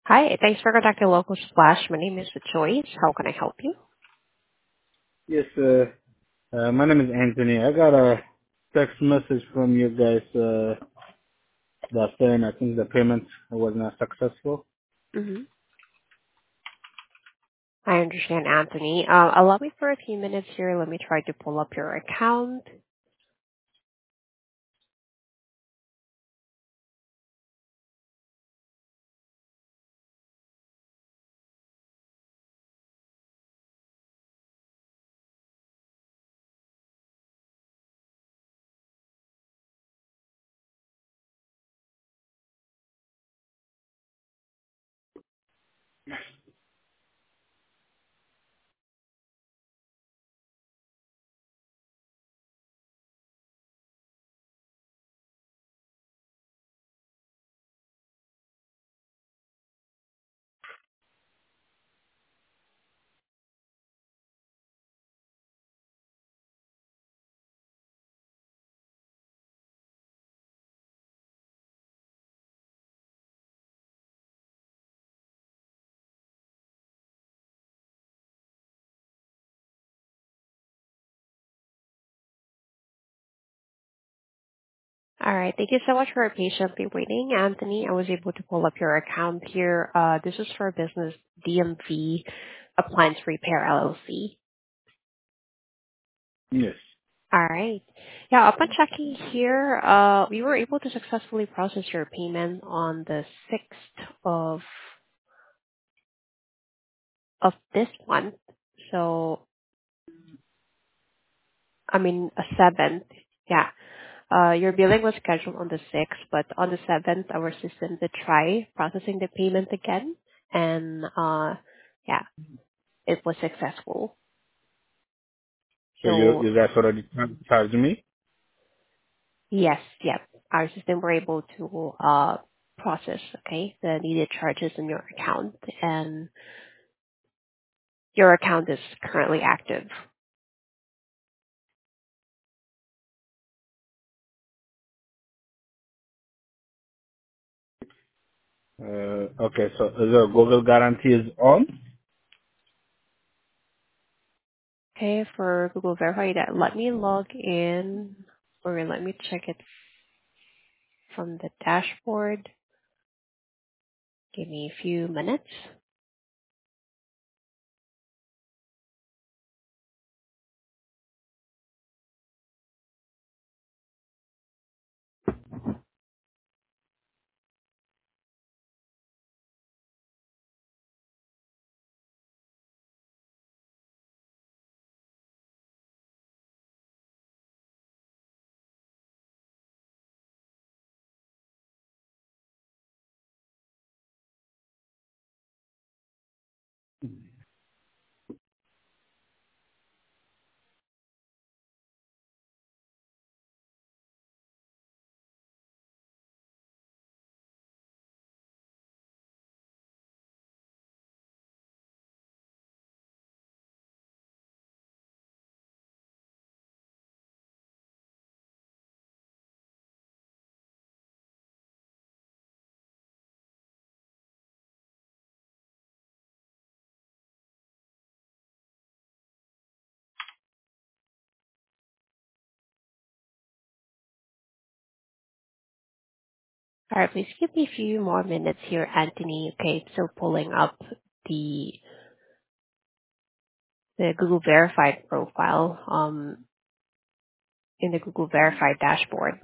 Hi, thanks for contacting Local Splash. My name is Joyce. How can I help you? Yes, my name is Anthony. I got a text message from you guys that saying I think the payment was not successful. Mm-hmm. I understand, Anthony. Allow me for a few minutes here. Let me try to pull up your account. All right. Thank you so much for patiently waiting, Anthony. I was able to pull up your account here. This is for business DMV Appliance Repair LLC. Yes. All right. Yeah, upon checking here, we were able to successfully process your payment on the 6th of this month. So, I mean, a 7th. Yeah. Your billing was scheduled on the 6th, but on the 7th, our system did try processing the payment again, and yeah, it was successful. So you So you guys already charged me? yes, yep, our system were able to process, okay, the needed charges in your account, and your account is currently active. Okay, so the Google guarantee is on? Okay, for Google Verify that, let me log in, or let me check it from the dashboard. Give me a few minutes. All right, please give me a few more minutes here, Anthony. Okay, so pulling up the Google Verified profile in the Google Verified dashboard.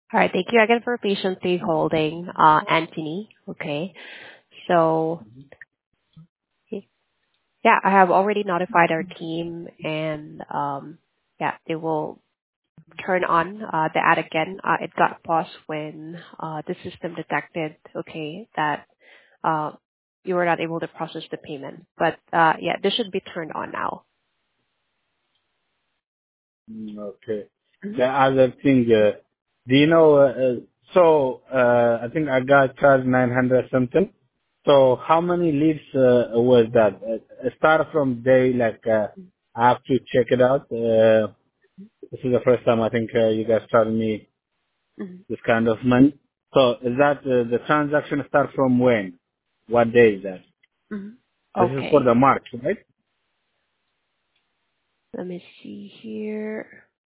All right. Thank you again for patiently holding, Anthony. Okay. So, yeah, I have already notified our team, and yeah, they will turn on the ad again. It got paused when the system detected, okay, that uh, you were not able to process the payment. But yeah, this should be turned on now. Okay. Mhm. The other thing, do you know, I think I got charged 900 something. So how many leads was that? Start from day, I have to check it out. This is the first time I think you guys charged me Mhm. this kind of money. So is that the transaction start from when? What day is that? Mhm. This is for Okay. the March, right? Let me see here.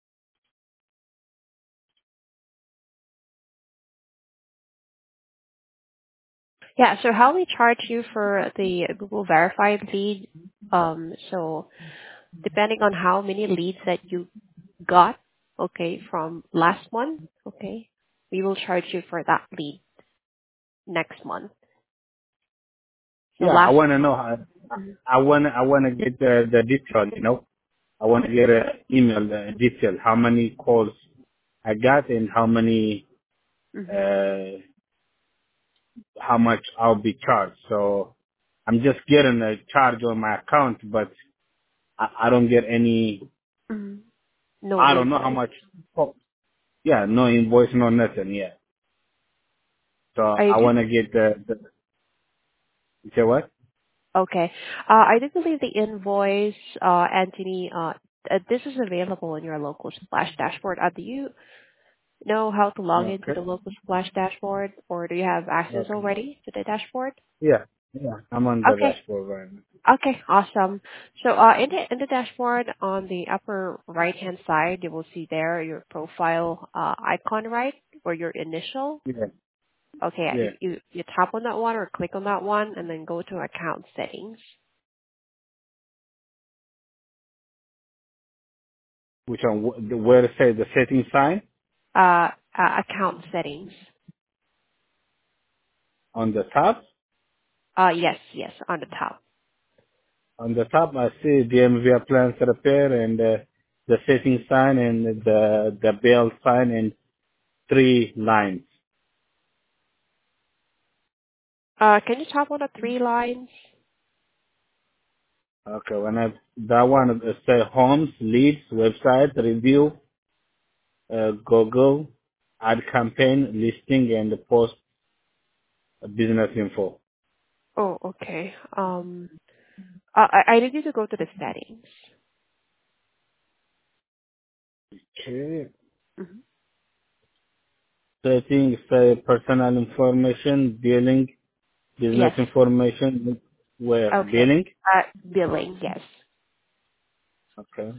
Yeah, so how we charge you for the Google Verified lead, so depending on how many leads that you got, okay, from last month, okay, we will charge you for that lead next month. So Yeah, I last want to know how, month. I want to get the detail, you know. I want to get an email detail, how many calls I got and Mhm. uh, how much I'll be charged. So I'm just getting a charge on my account, but I don't get any, Mhm. No I don't know how invoice. much. Oh, yeah, no invoice, no nothing. Yeah. So I I do. want to get you say what? Okay. I do believe the invoice, Anthony, this is available in your local Splash dashboard. Do you know how to log into Okay. the local Splash dashboard, or do you have access Okay. already to the dashboard? Yeah. Yeah. I'm on the Okay. dashboard right now. Okay, awesome. So in the dashboard on the upper right hand side, you will see there your profile icon, right, or your initial. Yeah. Okay, yeah, Yeah. you tap on that one or click on that one, and then go to account settings. Which one? Where it say the setting sign Account settings. on the top? Yes, yes, on the top. On the top, I see DMV appliance repair and the setting sign and the bell sign and three lines. Can you tap on the three lines? Okay, when I that one say homes, leads, website, review, Google, ad campaign, listing, and post business info. Oh, okay. I need you to go to the settings. Okay. Hmm. Settings say personal information, billing, business Yes. information, where Okay. billing. Billing. Yes. Okay.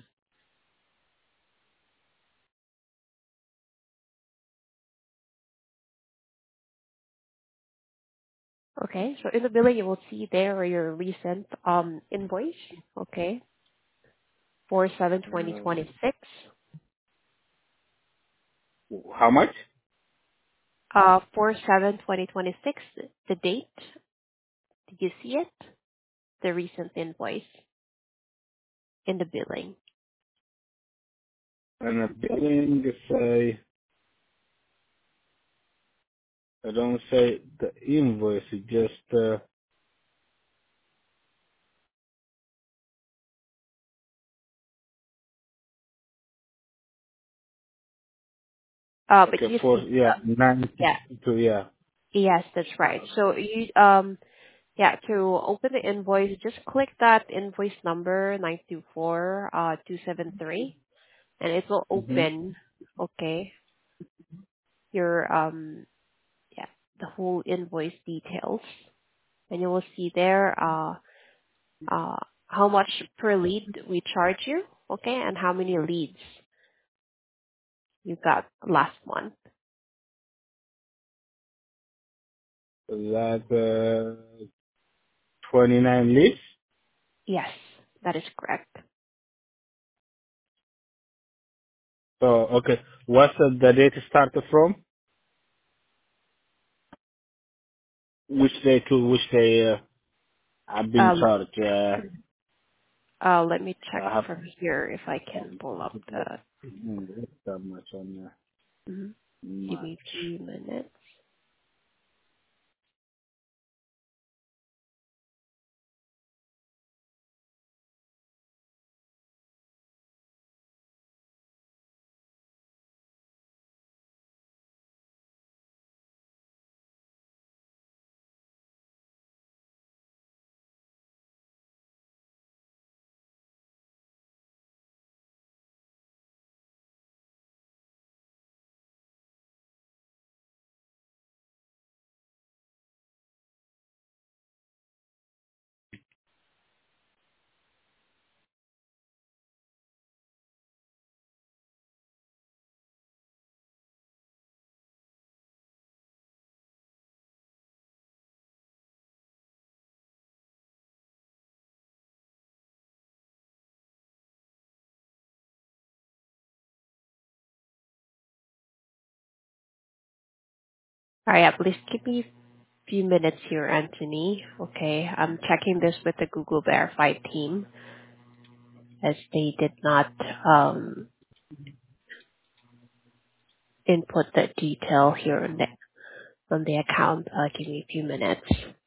Okay. So in the billing, you will see there your recent invoice. Okay. For 7/20/26. How much? For 7/20/26, the date. Did you see it? The recent invoice in the billing. And the billing say, I don't say the invoice, it just, But okay, you for, see, yeah, yeah. 962, yeah. Yes, that's right. So you yeah, to open the invoice, just click that invoice number 924-273, and it will Mm-hmm. open, okay, your yeah, the whole invoice details. And you will see there how much per lead we charge you, okay, and how many leads you got last month. That, 29 leads. Yes, that is correct. So, okay, what's the date started from? which day to which day I've been Um, charged. let me check I have from here if I can pull up the. it's that much on Mhm. Give March. me a few minutes. All right, please give me a few minutes here, Anthony. Okay, I'm checking this with the Google Verified team as they did not input the detail here on the account. Give me a few minutes.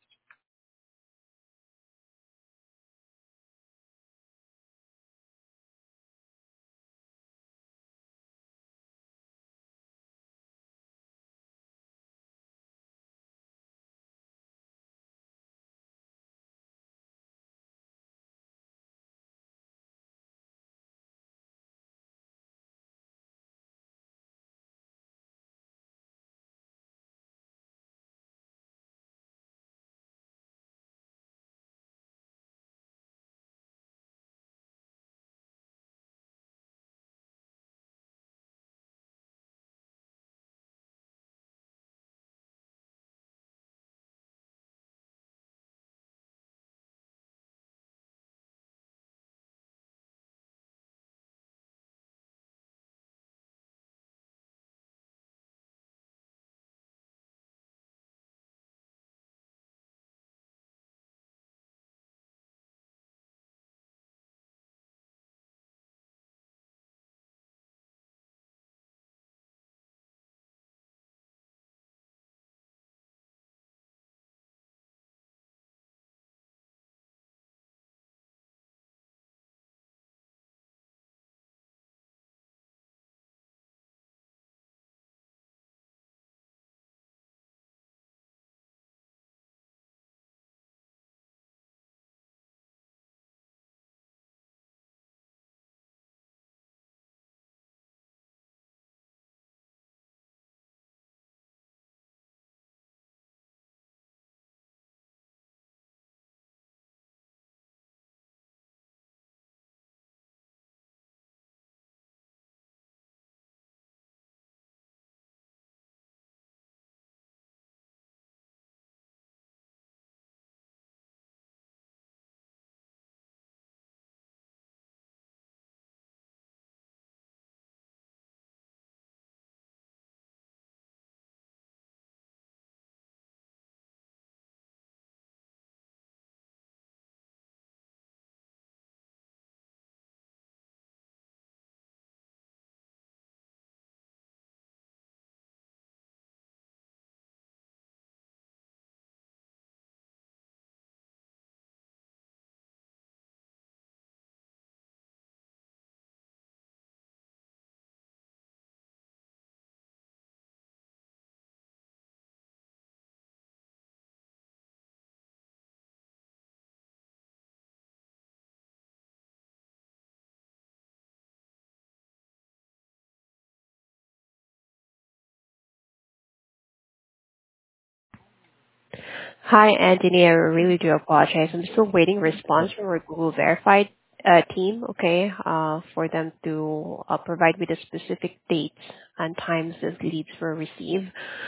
Hi, Anthony. I really do apologize. I'm still waiting response from our Google Verified team, okay, for them to provide me the specific dates and times these leads were received.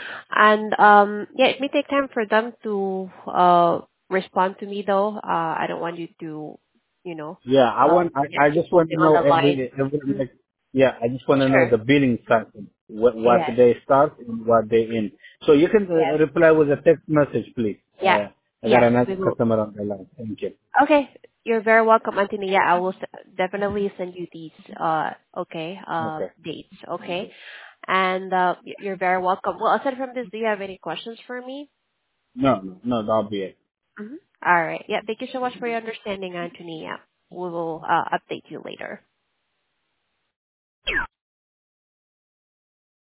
And yeah, it may take time for them to respond to me though. I don't want you to, you know, Yeah, I want. yeah, I keep just want to holding on know the line. every Mhm. like. Yeah, I just want to know Sure. the billing cycle. What Yes. day start and what day end. So you can Yes. reply with a text message, please. Yeah. I got Yes, another we will. customer on the line. Thank you. Okay. You're very welcome, Anthony. Yeah, I will definitely send you these, okay, Okay. dates. Okay. And, you're very welcome. Well, aside from this, do you have any questions for me? No, that'll be it. Mm-hmm. All right. Yeah. Thank you so much for your understanding, Anthony. Yeah. We will, update you later.